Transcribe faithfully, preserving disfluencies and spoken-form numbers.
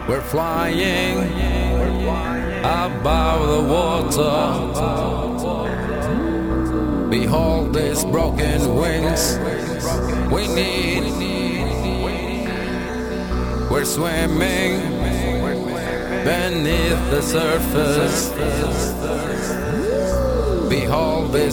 We're flying above the water. Behold these broken wings we need. We're swimming beneath the surface. Behold these